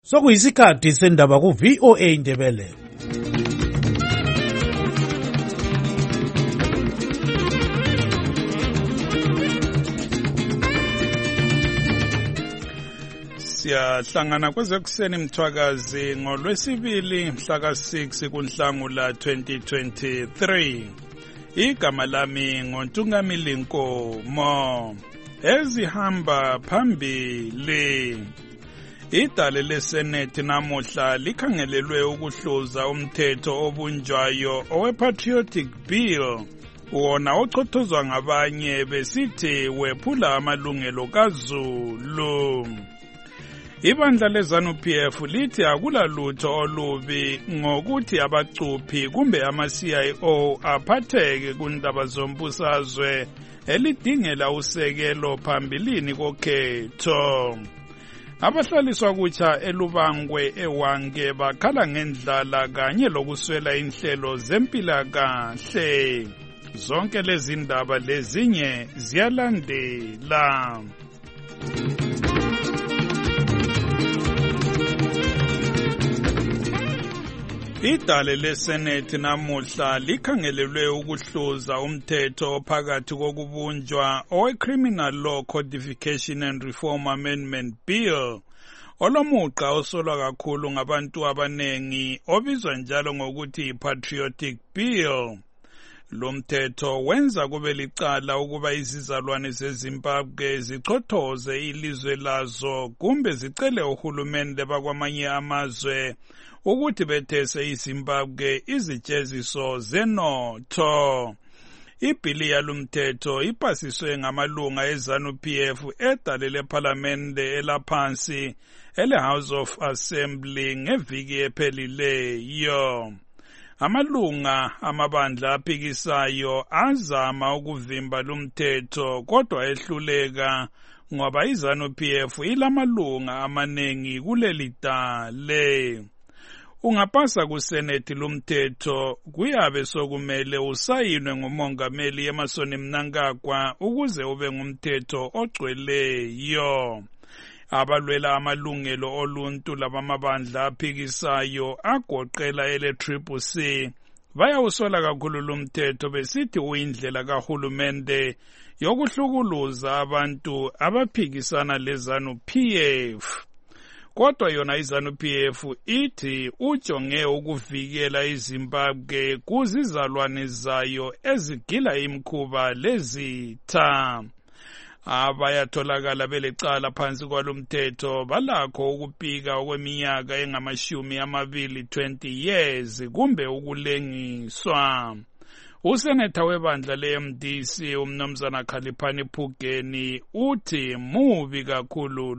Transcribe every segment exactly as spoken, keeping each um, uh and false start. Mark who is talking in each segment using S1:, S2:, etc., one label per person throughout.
S1: Sokuyisikhathi sendaba ku V O A Ndebele. Siyahlangana kwezekuseni mthwakazi ngolwesibili mhla ka six kuNhlangula twenty twenty-three. Igama lami ngoNtungamili Nkomo. Ezihamba phambili. Idale leSenate namuhla likhangelelwe ukuhluza umthetho obunjwayo owe-Patriotic Bill, wona ochothozwa ngabanye besithi wephula amalungelo kaZulu. Ibandla leZanu-P F lithi akulalutho olubi ngokuthi abacuphi kumbe ama-C I O aphatheke kundaba zombusazwe elidingela usekelo phambilini kokhetho. Abahlaliswa kutsha eLubangwe eWange bakhala ngendlala kanye lokuswela inhlelo zempilakahle. Zonke lezi ndaba lezinye ziyalandela. Idale leSenate namuhla likhangelelwe ukuhluza umthetho ophakathi kokubunjwa owe-Criminal Law Codification and Reform Amendment Bill olomuqa osolwa kakhulu ngabantu abanengi obizwa njalo ngokuthi Patriotic Bill. Lo mthetho wenza kube licala ukuba izizalwane zeZimbabwe zichothoze ilizwe lazo kumbe zicele uhulumende bakwamanye amazwe ukuthi bethese iZimbabwe izijeziso zenotho. Ibhili yalomthetho ipasiswe ngamalunga eZanu-P F edale lePhalamende elaphansi ele-House of Assembly ngeviki ephelileyo. Amalunga amabandla aphikisayo azama ukuvimba lumthetho kodwa ehluleka ngoba iZanu-P F ilamalunga amaningi kuleli dale. Ungapasa kuSenate lumthetho kuyabe sokumele usayinwe ngumongameli Emmerson Mnangagwa ukuze ube ngumthetho ogcweleyo. Abalwela amalungelo oluntu labamabandla aphikisayo agoqela ele-Triple C bayawusola kakhulu lumthetho besithi uyindlela kahulumende yokuhlukuluza abantu abaphikisana leZanu-P F. Kodwa yona iZanu-P F ithi ujonge ukuvikela iZimbabwe kuzizalwane zayo ezigila imkhuba lezitha. Abayatholakala belecala phansi kwalomthetho balakho ukupika okweminyaka engamashumi amabili twenty years kumbe ukulengiswa. Useneta webandla le-M D C umnumzana Khaliphani Phugeni uthi mubi kakhulu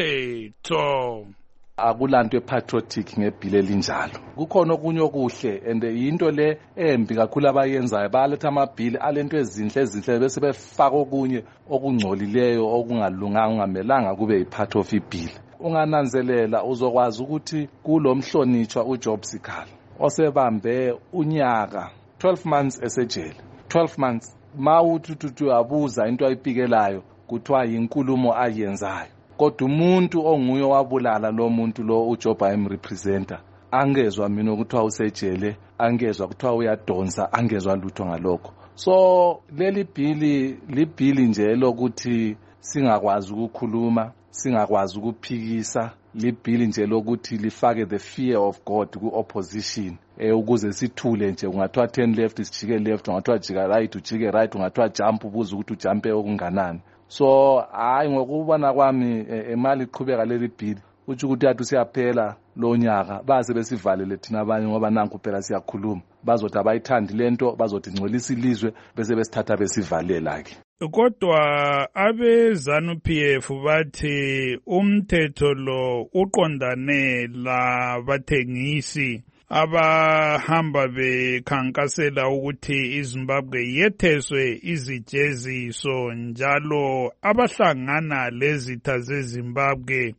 S1: lumthetho.
S2: Akulanto epatriotic ngebhili elinjalo. Kukhona okunye okuhle and yinto le embi kakhulu abayenzayo baletha amabhili alento ezinhle ezinhle bese befaka okunye okungcolileyo okungalunganga ungamelanga kube yipart of ibhili. Ungananzelela uzokwazi ukuthi kulomhlonitshwa uJob Sikhala osebambe unyaka twelve months esejele. twelve months mawuthuthuthu abuza into ayipikelayo kuthiwa yinkulumo ayenzayo. Kodwa umuntu onguye wabulala lo muntu lo uJob ayemrepresenta angezwa mina ukuthiwa usejele, angezwa kuthiwa uyadonsa, angezwa lutho ngalokho. So leli bhili libhili nje lokuthi singakwazi ukukhuluma, singakwazi ukuphikisa, libhili nje lokuthi lifake the fear of God ku-opposition eh ukuze sithule nje. Ungathiwa ten left sijike left, ungathiwa jika right ujike right, ungathiwa jump ubuze ukuthi ujumpe okunganani. So hayi ngokubona kwami emali iqhubeka leli bhili uthi ukuthi yathi siyaphela lo nyaka baze besivalele thina abanye ngoba nanku phela siyakhuluma bazothi abayithandi lento bazothi ngcolisa ilizwe bese besithatha besivalela ke.
S1: Kodwa abeZanu-P F bathi umthetho lo uqondane la bathengisi abahamba bekhankasela ukuthi iZimbabwe yetheswe izijeziso njalo abahlangana lezitha zeZimbabwe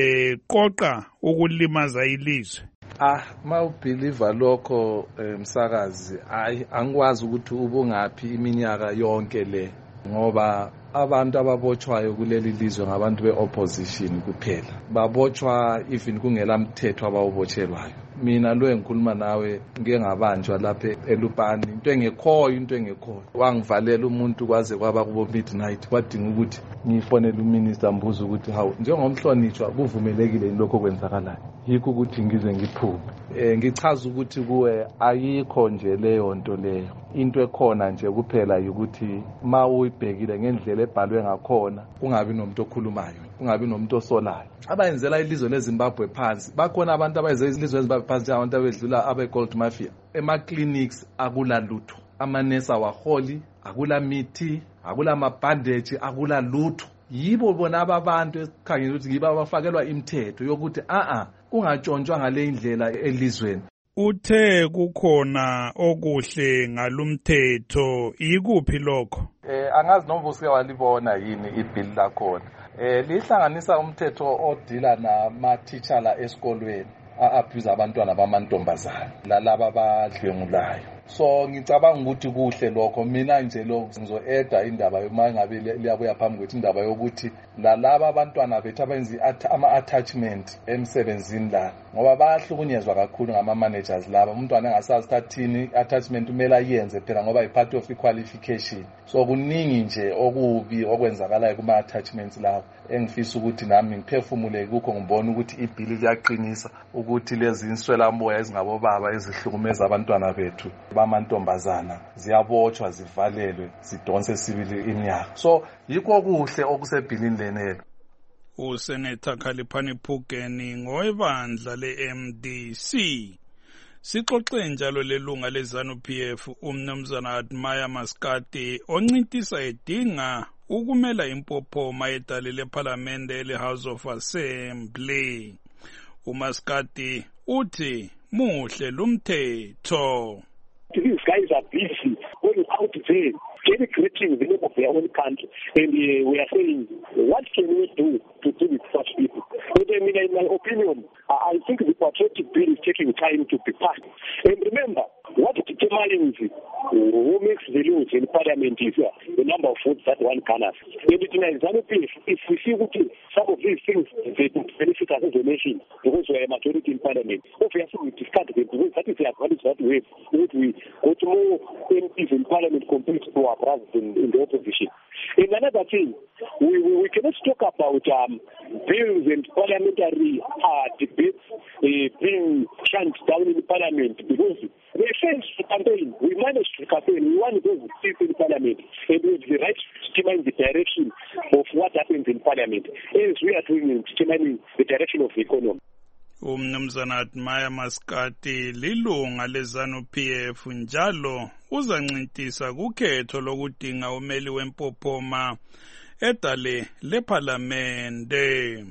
S1: beqoqa ukulimaza ilizwe.
S2: Ah, mawubelieve lokho msakazi, hayi angikwazi ukuthi ubungaphi iminyaka yonke le ngoba abantu ababotshwayo kuleli lizwe ngabantu be-opposition kuphela, babotshwa even kungela mthetho abawubotshelwayo. Mina lo engikhuluma nawe ngeke ngabanjwa lapha eLupane, into engekhoyo into engekhoyo wangivalela umuntu kwaze kwaba kubo midnight, kwadinga ukuthi ngifonele uminister mbuzo ukuthi hawu njengomhlonishwa kuvumelekile lokho kwenzakalayo, yikho ukuthi ngize ngiphume. Eh ngichaza ukuthi kuwe ayikho nje leyo nto leyo, into ekhona nje kuphela ukuthi ma uyibhekile ngendlela ebhalwe ngakhona kungabi nomuntu okhulumayo, kungabi nomuntu osolayo. Abayenzela ilizwe leZimbabwe phansi, bakhona abantu abayenzela ilizwe leZimbabwe phansi, abantu abedlula abe-gold mafia. Ema-clinics akula lutho, amanesi awaholi, akula mithi, akula mabandage, akula lutho. Yibo bona ababantu esikhangela ukuthi yibo abafakelwa imithetho yokuthi a-a kungatshontshwa ngale indlela elizweni.
S1: Uthe kukhona okuhle ngalumthetho, ikuphi lokho?
S2: Eh angazi noma usike walibona yini ibill lakhona. Eh lihlanganisa umthetho odila nama-teacher esikolweni a-abuse abantwana bamantombazana lalaba abadlwengulayo. So ngicabanga ukuthi kuhle lokho. Mina nje lo ngizo-eda indaba uma ngabe liyabuya phambi kwethu indaba yokuthi lalaba abantwana bethu abenza ama-attachment emsebenzini la, ngoba bayahlukunyezwa kakhulu ngama-managers laba. Umntwana engasazi thathini attachment kumele ayenze phela ngoba yi-part of i-qualification. So kuningi nje okubi okwenzakalayo kuma-attachments lawo engifisa ukuthi nami ngiphefumule kukho, ngibona ukuthi ibhili liyaqinisa ukuthi lezi inswelamoya ezingabobaba ezihlukumeza abantwana bethu bamantombazana ziyabotshwa, zivalelwe, zidonse sibili iminyaka. So yikho kuhle okusebhilini lenelo.
S1: uSenator Khaliphani Phukeni ngowebandla le-M D C. Sixoxe njalo lelunga leZANU-P F umnumzana Admire Maskati oncintisa edinga ukumela impophoma edale leParliamente le-House of Assembly. uMaskati uthi muhle lumthetho.
S3: These guys are busy going out there, celebrating the name of their own country, and uh, we are saying, what can we do to deal with such people? But I mean, in my opinion, I think the patriotic bill is taking time to be passed. And remember, what determines who makes the rules in Parliament is uh, the number of votes that one can have. And in ZANU-P F, if we see what some of these things they could benefit us as a nation because we are a majority in Parliament, obviously we discard them because that is the advantage that we have. We got more M Ps in Parliament compared to our brothers in, in the opposition. And another thing, we, we, we cannot talk about um, bills and parliamentary uh, debates uh, being shut down in Parliament because we failed to campaign. We managed to campaign. We won those seats in Parliament, and we have the right to determine the direction of what happens in Parliament, as we are doing in determining the direction of the economy.
S1: Umnumzana Admire Maskati lilunga leZANU-P F njalo uzancintisa kukhetho lokudinga umeli wempophoma edale leParliamente.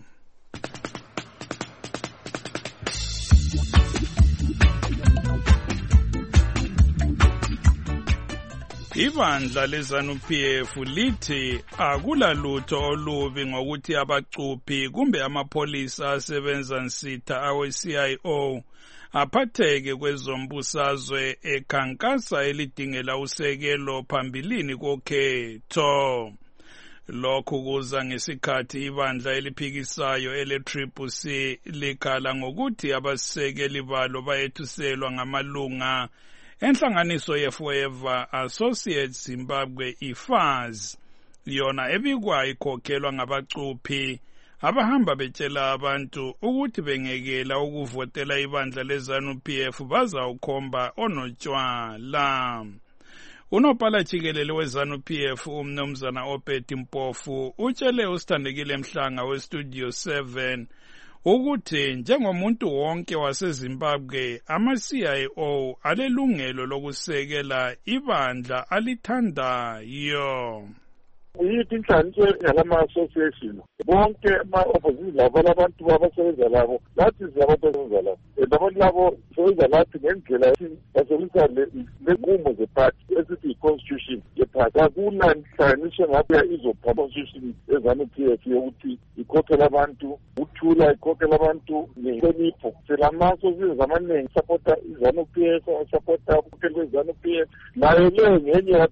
S1: Ibandla leZANU-P F lithi akulalutho olubi ngokuthi abacuphi kumbe amapholisa asebenza nsitha awe-C I O aphatheke kwezombusazwe ekhankasa elidingela usekelo phambilini kokhetho. Lokhu kuza ngesikhathi ibandla eliphikisayo ele-Triple C likhala ngokuthi abasekeli balo bayethuselwa ngamalunga enhlanganiso ye-Forever Associates Zimbabwe I F A Z, yona ebikwa ikhokhelwa ngabacuphi abahamba betshela abantu ukuthi bengekela ukuvotela ibandla leZANU-P F bazawukhomba onotshwala. Unophala jikelele weZANU-P F umnumzana Obed Mpofu utshele uSithandekile Mhlanga weStudio seven ukuthi njengomuntu wonke waseZimbabwe ama-C I O alelungelo lokusekela ibandla alithandayo.
S4: Yithi inhlanganiso yalama-association bonke ama-opposition labo labantu abasebenza labo lathi siyabantu abasebenza labo and abantu labo sebenza lathi ngendlela basebenzisa lenqumo zephathi esithi yi-constitution yephathi. Akunanhlanganiso ngabuya izopha constitution eZANU-P F yokuthi ikhokhela abantu uthula, ikhokhela abantu ngenhlonipho. Selama-associations amaningi sapota iZANU-P F, sapota ukhokhela kweZANU-P F, nayo leyo ngenye yakhona.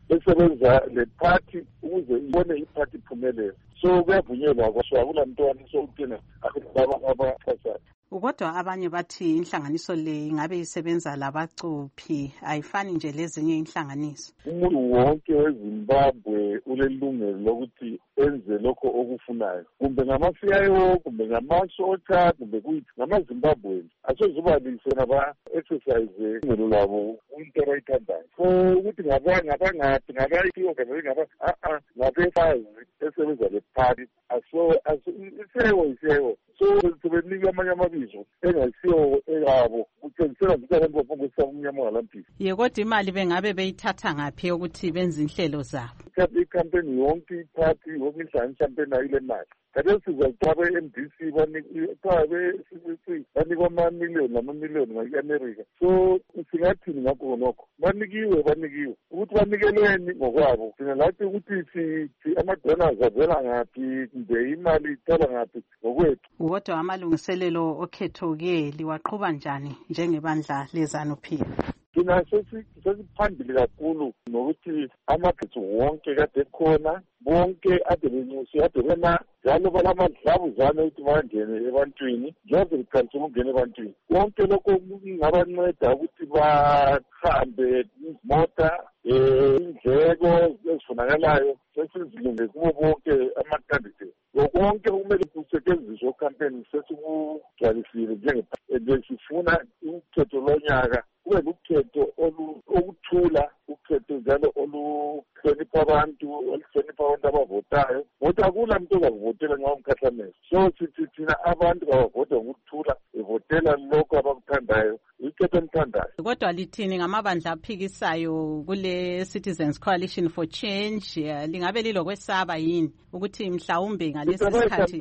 S4: esebenza le party ukuze ibone iparty iphumelele. So kuyavunyelwa kwasho akula mntwana sokuthina akubaba abaxhasayo.
S5: Kodwa abanye bathi inhlanganiso le ngabe isebenza labacuphi ayifani nje lezinye inhlanganiso.
S4: Umuntu wonke weZimbabwe ulelungelo lokuthi enze lokho okufunayo. Kumbe ngama-C I O, kumbe ngama-Sota, kumbe kuyithi ngama-Zimbabweans. Asozuba lisena ba-exercise ingelo labo into abayithandayo. So ukuthi ngaba ngaba ngaphi ngaba i-organization ngaba a-a ngabefazi esebenza le party. Aso iseko iseko. So sebenika amanye amabizo engasiyo eyabo kutshengisela ukuthi abantu bafungisa umnyama ngalampisi.
S5: Ye kodwa imali bengabe beyithatha ngaphi ukuthi benze inhlelo zabo?
S4: I-campaign yonke iphathi yonke inhlanganiso campaign ayile mali. Kade sizathiwa be-M D C banikwa be-C C C banikwa amamiliyoni namamiliyoni ngake-America. So singathini ngakho nokho banikiwe banikiwe ukuthi banikelweni ngokwabo. Thina lathi ukuthi ama-donors avela ngaphi kumbe imali ithala ngaphi ngokwethu.
S5: Kodwa amalungiselelo okhetho-ke liwaqhuba njani njengebandla leZANU-P F?
S4: Thina sesiphambili kakhulu nokuthi amakhetho wonke kade khona bonke ade benyusi ade bena njalo balamadlabuzane ukuthi bangene ebantwini njengoba liqalise ukungena ebantwini. Konke lokho kungabanceda ukuthi bahambe izimota indleko ezifunakalayo sesizilunge kubo bonke ama-candidate. Konke kumele kusetshenziswe campaign sesikugcwalisile njengesifuna ukhetho lonyaka kube lukhetho okuthula ukhetho njalo oluhlonipha abantu oluhlonipha abantu abavotayo ngoba akula muntu ozakuvotela nxa umkhathamezo. So sithi thina abantu abavota ngokuthula bevotela lokho abakuthandayo ikhetho emthandayo.
S5: Kodwa lithini ngamabandla aphikisayo kule Citizens Coalition for Change lingabe lilokwesaba yini ukuthi mhlawumbe ngalesi sikhathi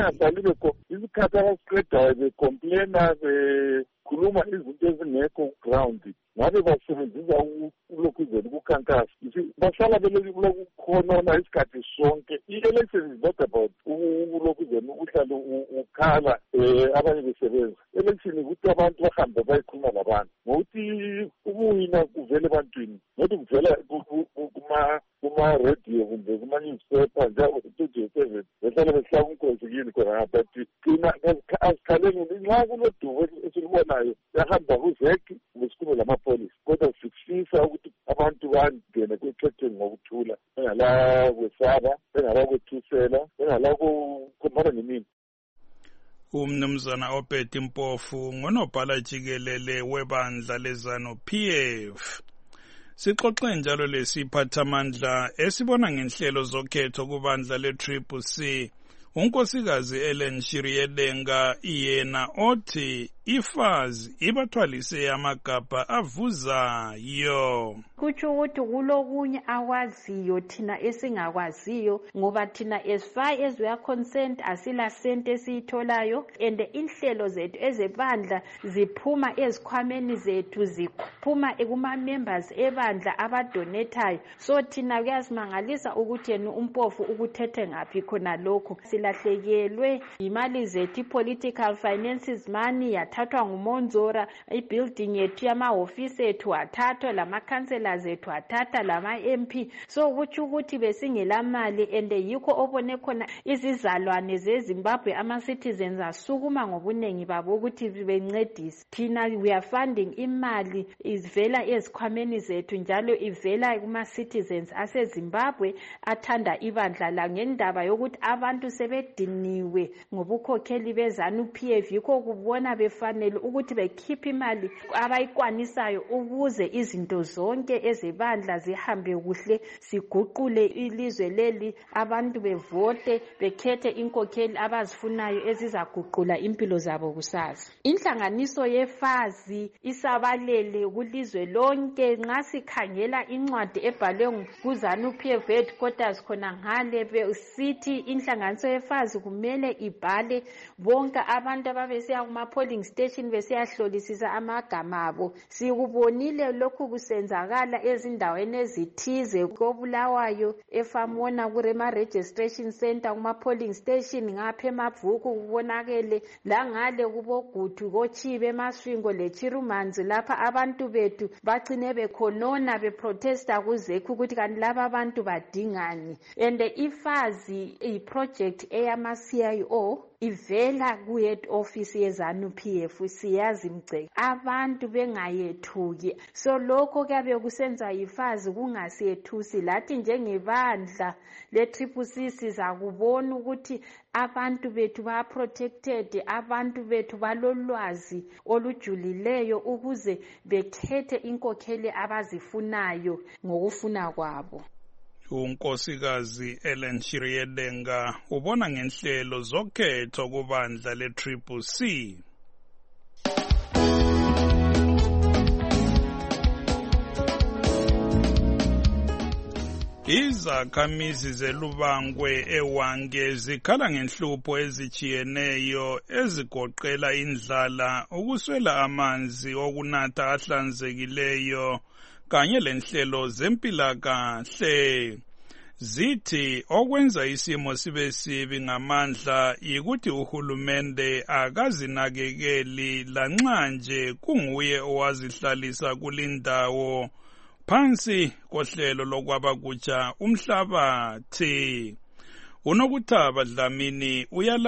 S4: isikhathi abasiqedayo becomplaina bekhuluma izinto ezingekho ground ngabe basebenzisa ulokhuzela ukukhankasa bahlala belokukhonona isikhathi sonke. I-election is not about ulokhuzela uhlale ukhala abanye besebenza. Election ukuthi abantu bahambe bayikhuluma labantu ngokuthi ukuwina kuvele ebantwini nokuthi kuvela kuma-radio kumbe kuma-newspaper njalo-two seven behlale behlaba umkhosi kini khona ngapha but thina asikhaleni nxa kulodubo esilibonayo yahamba kuzeki ngesikhulumo lamapolisi kodwa sifisa ukuthi abantu bangene kwekhetheni ngokuthula bengala kwesaba bengala kwethusela bengala kukhombana ngemini.
S1: Umnumzana Obed Mpofu ngonobhala jikelele webandla leZANU-P F. Sixoxe njalo lesiphathamandla esibona ngenhlelo zokhetho kubandla le-Triple C unkosikazi Ellen Shiriedenga iyena othi ifazi ibathwalise amagabha avuzayo.
S6: Kutsho ukuthi kulokunye akwaziyo thina esingakwaziyo ngoba thina as far as we are concerned asila sente esiyitholayo and inhlelo zethu ezebandla ziphuma ezikhwameni zethu ziphuma kuma-members ebandla abadonetayo. So thina kuyasimangalisa ukuthi yena uMpofu ukuthethe ngaphi khona lokho. Silahlekelwe imali zethu i-political finances money yathathwa nguMonzora, i-building yethu yamahofisi ethu athathwa, lamakhansela zethu athatha, lama-M P. So kutsho ukuthi besingela mali and yikho obone khona izizalwane zeZimbabwe ama-citizens asukuma ngobunengi babo ukuthi bencedise. Thina we are funding imali ivela ezikhwameni zethu njalo ivela kuma-citizens aseZimbabwe athanda ibandla la ngendaba yokuthi abantu sebediniwe ngobukhokheli beZANU-P F yikho kubona befanele ukuthi bekhiphe imali abayikwanisayo ukuze izinto zonke ezebandla zihambe kuhle siguqule ilizwe leli abantu bevote bekhethe inkokheli abazifunayo ezizaguqula impilo zabo kusasa. Inhlanganiso yefazi isabalele kulizwe lonke. Nxa sikhangela incwadi ebhalwe kuZANU-P F headquarters khona ngale sithi inhlanganiso yefazi kumele ibhale bonke abantu ababesiya kuma polling station besiyahlolisisa amagama abo. Sikubonile lokhu kusenzakala ezindaweni ezithize koBulawayo, eFamona kurema registration center, kuma polling station ngapha eMabvuku kubonakele, langale kuboGudu koChibe eMasvingo leChirumanzi lapha abantu bethu bagcine bekhonona beprotesta kuZECU ukuthi kanti laba abantu badingani. And ifazi iproject eyama-C I O ivela ku-head office yeZANU-P F, siyazi Mgceke, abantu bengayethuki. So lokho kuyabe kusenza ifazi kungasiyethusi. Lathi njengebandla le-Triple C sizakubona ukuthi abantu bethu ba-protected, abantu bethu balolwazi olujulileyo ukuze bekhethe inkokheli abazifunayo ngokufuna kwabo.
S1: uNkosikazi Ellen Shiriedenga ubona ngenhlelo zokhetho kubandla le-Triple C. Izakhamizi zeLubangwe eWange zikhala ngenhlupho ezijiyeneyo ezigoqela indlala, ukuswela amanzi okunatha ahlanzekileyo kanye lenhlelo zempilakahle. Zithi okwenza isimo sibe sibi ngamandla yikuthi uhulumende akazinakekeli lanxa nje kunguye owazihlalisa kulindawo phansi kohlelo lokwabakutsha umhlabathi. UNokuthaba Dlamini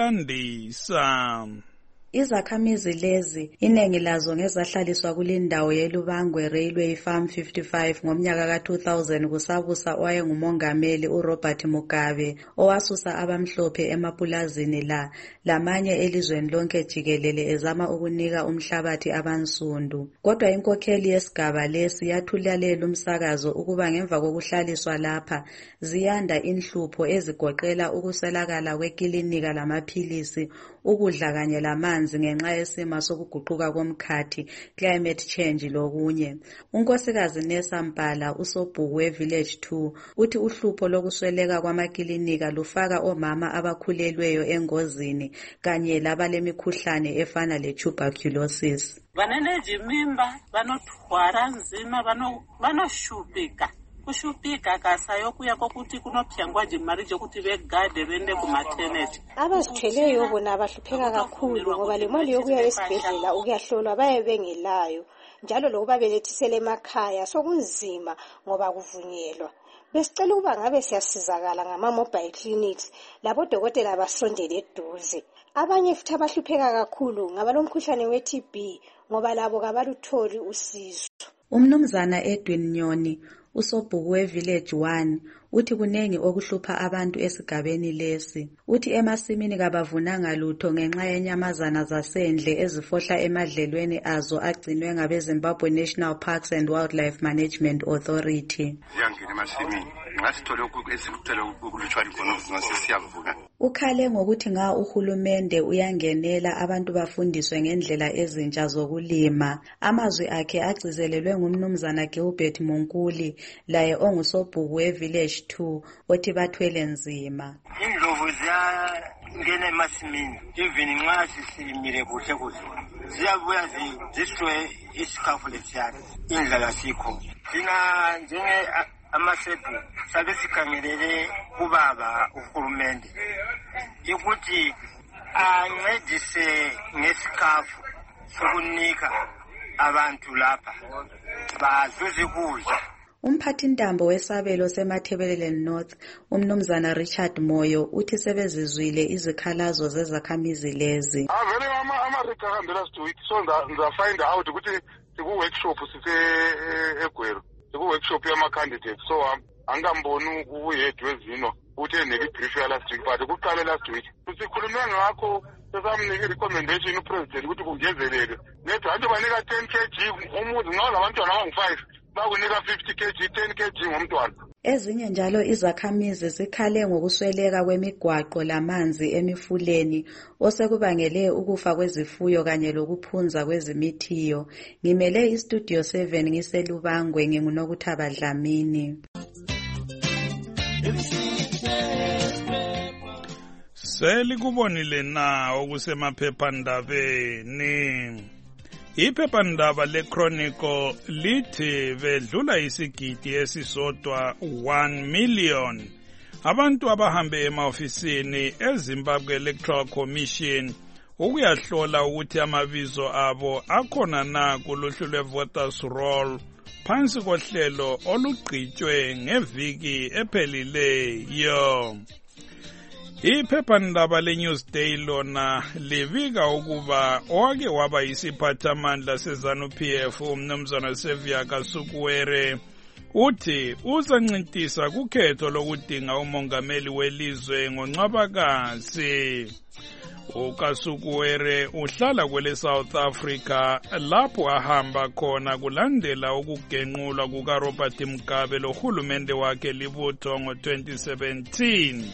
S1: uyalandisa.
S7: Izakhamizi lezi iningi lazo ngezahlaliswa kulindawo yeLubangwe Railway Farm fifty-five ngomnyaka ka two thousand kusabusa owayengumongameli uRobert Mugabe owasusa abamhlophe emapulazini la lamanye elizweni lonke jikelele ezama ukunika umhlabathi abansundu. Kodwa inkokheli yesigaba lesi yathulela umsakazo ukuba ngemva kokuhlaliswa lapha ziyanda inhlupho ezigoqela ukuselakala kwekilinika lamaphilisi, ukudla kanye lamanzi ngenxa yesimo sokuguquka komkhathi, climate change lokunye. Unkosikazi Nesa Mpala usobhuku weVillage two uthi uhlupho lokusweleka kwamakilinika lufaka omama abakhulelweyo engozini kanye labalemikhuhlane efana letuberculosis.
S8: Vanenejimimba vanothwara nzima vanoshupika kushupika kasayo kuya kokuthi kunophyangwa nje imali yokuthi begade bende ku maternity.
S9: Abazithweleyo bona abahlupheka kakhulu ngoba le mali yokuya esibhedlela ukuyahlolwa baye bengelayo, njalo lokuba belethisele emakhaya sokunzima ngoba kuvunyelwa. Besicela ukuba ngabe siyasizakala ngama mobile clinics labo dokotela basondele eduze. Abanye futhi abahlupheka kakhulu ngaba lomkhuhlane we-T B ngoba labo kabalutholi usizo.
S7: Umnumzana Edwin Nyoni usobhuku weVillage one uthi kunengi okuhlupha abantu esigabeni lesi. Uthi emasimini kabavunanga lutho ngenxa yenyamazana zasendle ezifohla emadlelweni azo agcinwe ngabe Zimbabwe National Parks and Wildlife Management Authority.
S10: Ziyangena emasimini ngasithole esikuthele ukulutshwana khona ngasisiyavuna.
S7: Ukhale ngokuthi nga uhulumende uyangenela abantu bafundiswe ngendlela ezintsha zokulima. Amazwi akhe agcizelelwe ngumnumzana Gilbert Munkuli laye ongusobhuku weVillage two othi bathwele nzima.
S11: Indlovu ziyangena emasimini even nxa sisimile kuhle kuhle ziyabuya ziswe isikhafu lesiyana indlala sikho. Thina njenge amasepu sabe sikhangelele kubaba uhulumende ukuthi ancedise ngesikhafu sokunika abantu lapha bazuze kudla.
S7: Umphathintambo wesabelo seMathebelelen North umnumzana Richard Moyo uthi sebezizwile izikhalazo zezakhamizi lezi.
S4: Avele ama ama recommenders to it so nda find out ukuthi siku workshop sise eGwero siku workshop yama candidates so angamboni ubuyedwe ezino uthe neke brief ya last week but kuqale last week sikhulume ngakho sesamnika recommendation upresident ukuthi kungezelele nethu abantu banika ten kilograms umuzi ngawo labantwana abangu five bakunika fifty kilograms ten kilograms ngomntwana.
S7: Ezinye njalo izakhamizi zikhale ngokusweleka kwemigwaqo lamanzi emifuleni osekubangele ukufa kwezifuyo kanye lokuphunza kwezimithiyo. Ngimele istudio seven ngiselubangwe nginguNokuthaba Dlamini.
S1: Selikubonile na okusemaphephandabeni. Iphephandaba leChronicle lithi bedlula isigidi esisodwa one million abantu abahambe emaofisini eZimbabwe Electoral Commission ukuyahlola ukuthi amabizo abo akhona na kuluhlu lwe-voters roll phansi kohlelo olugqitshwe ngeviki ephelileyo. Iphephandaba leNewsday lona libika ukuba owake waba yisiphathamandla seZANU-P F umnumzana Sevia Kasukuwere uthi uzancintisa kukhetho lokudinga umongameli welizwe ngoNcwabakazi. uKasukuwere uhlala kwele South Africa lapho ahamba khona kulandela ukugenqulwa kukaRobert Mugabe lohulumende wakhe libutho ngo twenty seventeen.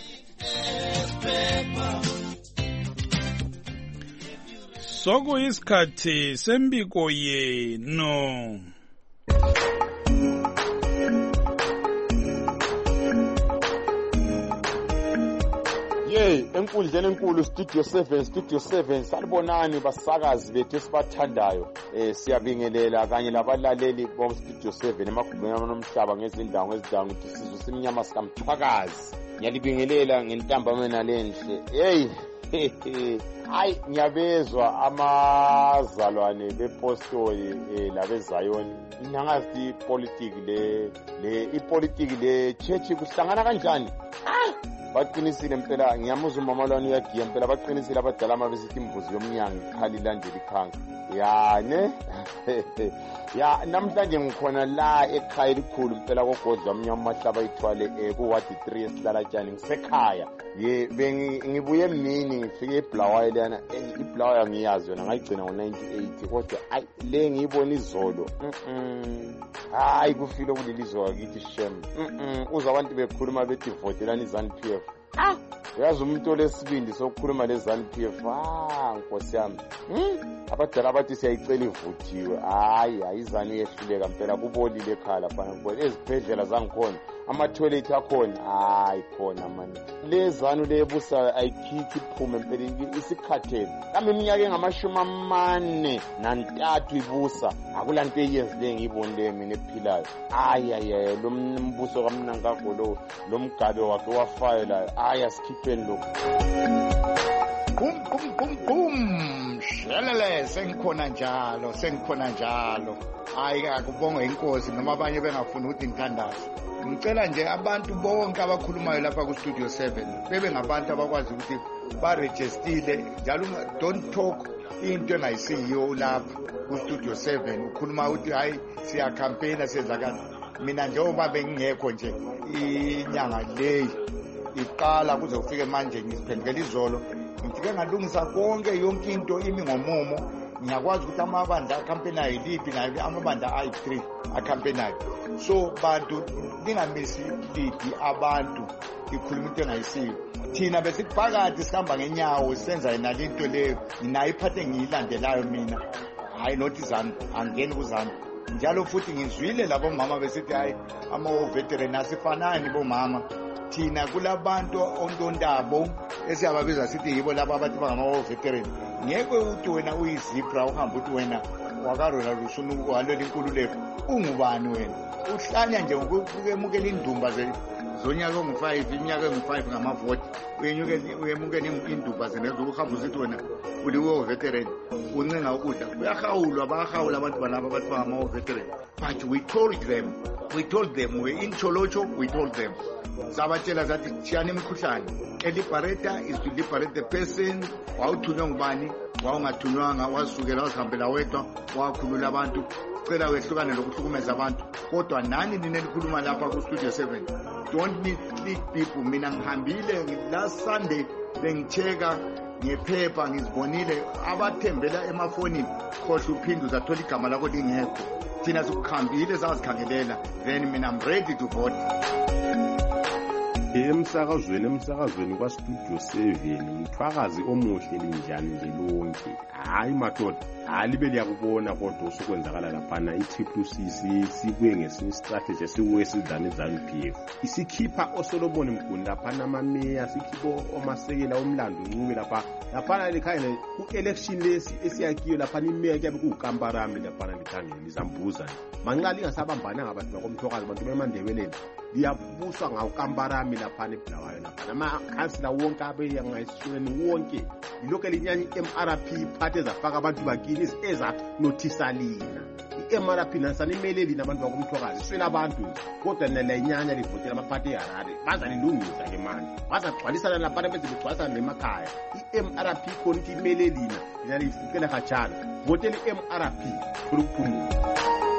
S1: Sokuyisikhathi sembiko yenu.
S12: Yey, enkundleni enkulu Studio seven, Studio seven salibonani basakazi bethu esibathandayo. Eh siyabingelela kanye labalaleli bo Studio seven emagumbini nomhlaba ngezindawo ngezindawo ukuthi sizwe simnyama sikamthwakazi. Ngiyalibingelela ngentambamena lenhle. Hey, hayi ngiyabezwa amazalwane bepostoli eh labeZayoni. Nangazi politics le le ipolitiki le church kuhlangana kanjani? Ah! Baqinisile impela ngiyamuzwa umamalwane uyagiya impela baqinisile abadala mabesithi imbuzi yomnyango ikhali landela ikhanga. Ya ne ya namhlanje ngikhona la ekhaya elikhulu impela kogodla omnyama mahlaba ithwale ku ward three esihlala tjani ngisekhaya. Ye bengibuye emini ngifike eBlawayo lana iBlawayo ngiyazi yona ngayigcina ngo ninety-eight kodwa ay le ngiyibona izolo. Mhm. Hayi kufile kulilizwa akithi shem. Mhm. Uza abantu bekhuluma bethi votelani ZANU-P F. Ah, yazi umuntu lesibindi sokukhuluma leZANU-P F. Ah, Nkosi yami. Mhm. Abadala abathi siyayicela ivuthiwe. Hayi, ayizani yehluleka impela kubolile ekhala fana kubona ezibhedlela zangikhona. Ama toilet akhona hayi khona manje. Le ZANU lebusa ayikhithi iphume impela isikhatheni. Kambe iminyaka engamashumi amane nantathu ibusa. Akulanto eyenzile ngiyibonile mina ephilayo. Hayi hayi lo mbuso kaMnangagwa lo lo Mugabe wakhe wafayo la. Hayi asikhipheni lo.
S13: Bum bum bum bum. Shelele sengikhona njalo, sengikhona njalo. Hayi akubonga inkosi noma abanye bengafuna ukuthi ngithandaze. Ngicela nje abantu bonke abakhulumayo lapha ku Studio seven bebe ngabantu abakwazi ukuthi ba register njalo don't talk into engayisiyo lapha ku Studio seven ukhuluma ukuthi hayi siya campaign senza kanti. Mina njengoba bengingekho nje inyanga leyi iqala kuze ufike manje ngisiphendukela izolo ngifike ngalungisa konke yonke into imi ngomumo. Ngiyakwazi ukuthi amabandla campaign ayiliphi nayo amabandla ayi three a campaign ayo. So bantu lingamisi liphi abantu ikhuluma into engayisiyo. Thina besiphakathi sihamba ngenyawo senza inali into leyo ninayo iphathe ngiyilandelayo mina. Hayi nothi ZANU angeni kuZANU. Njalo futhi ngizwile labo mama besithi hayi ama veteran asifanani bomama. Thina kulabantu ontontabo esiyababiza sithi yibo laba abathi bangama veteran. Ngeke uthi wena uyizibra uhamba uthi wena wakarona rusunu waleli inkululeko ungubani wena uhlanya nje ukemukela indumba ze zonyaka ongu five iminyaka engu five ngamavoti uyenyuke uyemukela indumba ze nezokuhamba usithi wena uliwe veteran uncenga ukudla uyahawulwa bayahawula abantu balaba abathi bangama veteran. But we told them we told them we in Cholocho we told them sabatshela zathi thiyani imikhuhlane elibareta is to liberate the person. Wawuthunywa ngubani wawungathunywanga wasukela wasihambela wedwa wakhulula abantu cela wehlukane lokuhlukumeza abantu kodwa nani ninelikhuluma lapha ku Studio seven don't mislead people. Mina ngihambile last Sunday bengicheka ngephepha ngizibonile abathembela emafonini khohle uphinde uzathola igama lakho lingekho. Thina sikukhambile sazikhangelela then mina I'm ready to vote.
S14: emsakazweni emsakazweni kwastudio seven umthwakazi omuhle linjani nje lonke hayi madoda alibe liyakubona kodwa usokwenzakala laphana i-triple C sibuye ngesinye strategy sibuye sidlane iZANU-P F isikhipha oSolomon Mguni laphana amameya sikhipho omasekela omlando ncube lapha laphana likhaya ku-election lesi esiyakiyo laphana imeya kuyabe kuwukamparami laphana likhangela lizambuza manxa lingasabambana ngabantu bakomthwakazi abantu bemandebeleni liyabuswa ngawukamparami laphana ebulawayo laphana amakhansila wonke abeyangayisweni wonke yilokhu elinyanya i-M R P iphathe ezafaka abantu bakini ezanothisalina i-M R P nansani imeleli nabantu bakomthwakazi swela abantu kodwa nalenyanya livotela amaphathi eHarare bazalilungisa ke manje bazagcwalisana laphana beze begcwalisana nemakhaya i-M R P khona ukuthi imelelina lina lifukela khatshana votela i-M R P ukuphumula.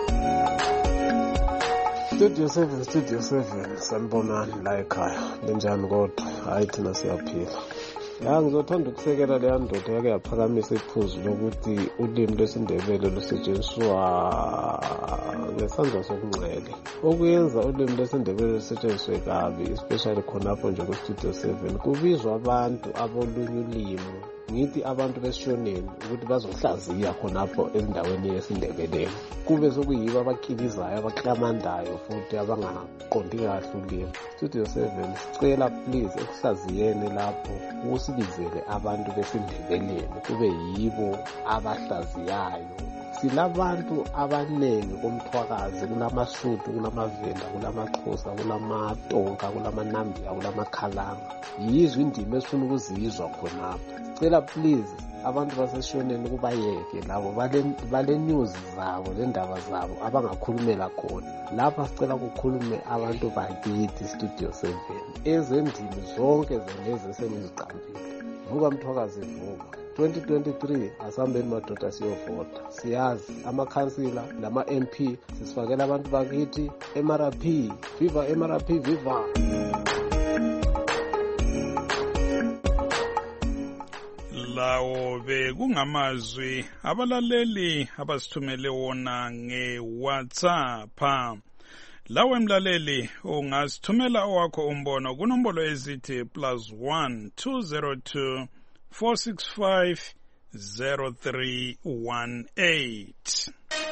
S15: Studio seven, Studio seven, sanibonani la ekhaya. Lenjani kodwa? Hayi thina siyaphila. Ya ngizothanda ukusekela leya ndoda yake yaphakamisa iphuzu lokuthi ulimi lwesiNdebele lusetshenziswa ngesandla sokunxele. Okuyenza ulimi lwesiNdebele lusetshenziswe kabi, especially khonapho nje ku-Studio seven, kubizwa abantu abolunye ulimi. Ngithi abantu besishoneni ukuthi bazohlaziya khonapho ezindaweni yesiNdebeleni. Kube sokuyibo abakhilizayo abaklamandayo futhi abangaqondi kahle ulimi. Studio seven sicela please ekuhlaziyeni lapho usibizele abantu besiNdebeleni kube yibo abahlaziyayo. Silabantu abanengi komthwakazi, kulamasutu, kulamavenda, kulamaXhosa, kulamaTonga, kulamanambiya, kulamakhalanga. Yizwe indima esifuna ukuzizwa khonapho. Sicela please abantu baseshoneni kubayeke labo bale news zabo lendaba zabo abangakhulumela khona. Lapha sicela kukhulume abantu bakithi Studio seven. Ezendimi zonke zeneze esengizicambile. Vuka mthwakazi vuka. twenty twenty-three asambeni madoda siyovota. Siyazi amakhansila lama M P sisifakela abantu bakithi M R P viva M R P viva.
S1: Lawo bekungamazwi abalaleli abasithumele wona nge-WhatsApp. Lawe mlaleli ungasithumela owakho umbono kunombolo ezithi plus one two zero two four six five zero three one eight.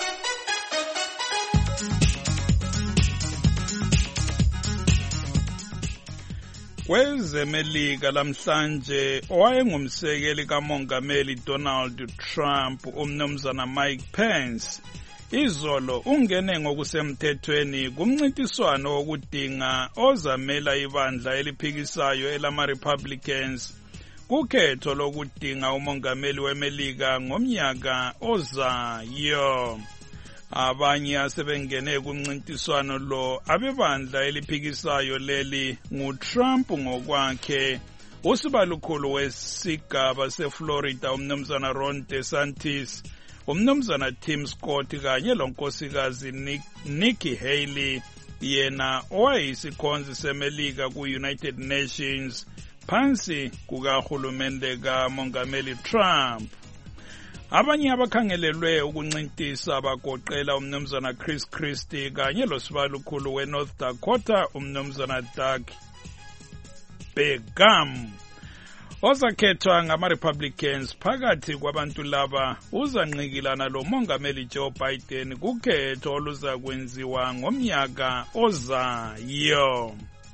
S1: Kwezemelika lamhlanje owayengumsekeli kamongameli Donald Trump umnumzana Mike Pence izolo ungene ngokusemthethweni kumncintiswano wokudinga ozamela ibandla eliphikisayo elama Republicans kukhetho lokudinga umongameli weMelika ngomnyaka ozayo. Abanye asebengene kumncintiswano lo abebandla eliphikisayo leli nguTrump ngokwakhe, usibalukhulu wesigaba seFlorida umnumzana Ron DeSantis, umnumzana Tim Scott kanye lonkosikazi Nikki Haley yena owayisikhonzi seMelika ku-United Nations phansi kukahulumende kamongameli Trump. Abanye abakhangelelwe ukuncintisa bagoqela umnumzana Chris Christie kanye losibalukhulu weNorth Dakota umnumzana Doug Begum. Ozakhethwa ngama-Republicans phakathi kwabantu laba uzanqikilana lo mongameli Joe Biden kukhetho oluza kwenziwa ngomnyaka ozayo.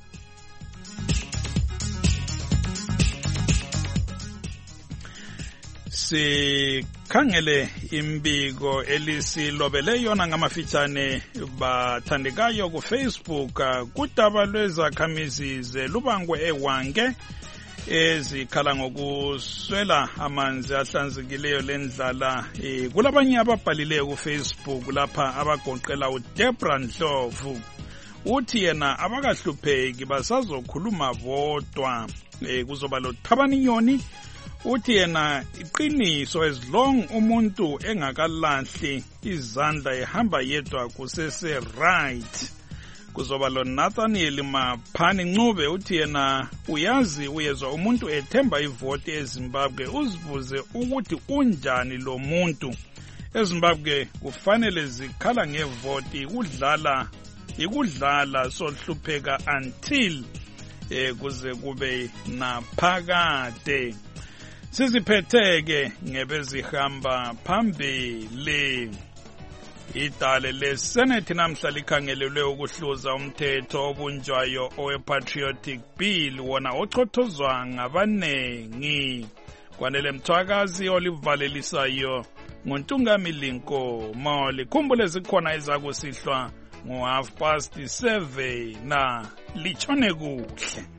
S1: Sikhangele imbiko elisilobele yona ngamafitshane bathandekayo ku Facebook kudaba lwezakhamizi zelubangwe eWange ezikhala ngokuswela amanzi ahlanzekileyo lendlala. E, kulabanye ababhalileyo ku Facebook lapha abagoqela uDebra Ndlovu uthi yena abakahlupheki basazokhuluma bodwa. E, kuzoba lo Thabani Nyoni uthi yena iqiniso as long umuntu engakalahli izandla ehamba yedwa kusese right. Kuzoba lo Nathaniel Maphani Ncube uthi yena uyazi uyezwa umuntu ethemba ivoti eZimbabwe uzibuze ukuthi unjani lo muntu. eZimbabwe kufanele zikhala ngevoti ikudlala ikudlala sohlupheka until eh kuze kube naphakade. Siziphetheke ngebezihamba phambili. Idale leSenate namhla likhangelelwe ukuhluza umthetho obunjwayo owe-Patriotic Bill wona ochothozwa ngabanengi. Kwanele Mthwakazi olivalelisayo nguNtungamili Nkomo. Likhumbule zikhona ezakusihlwa ngo half past seven na lichone kuhle.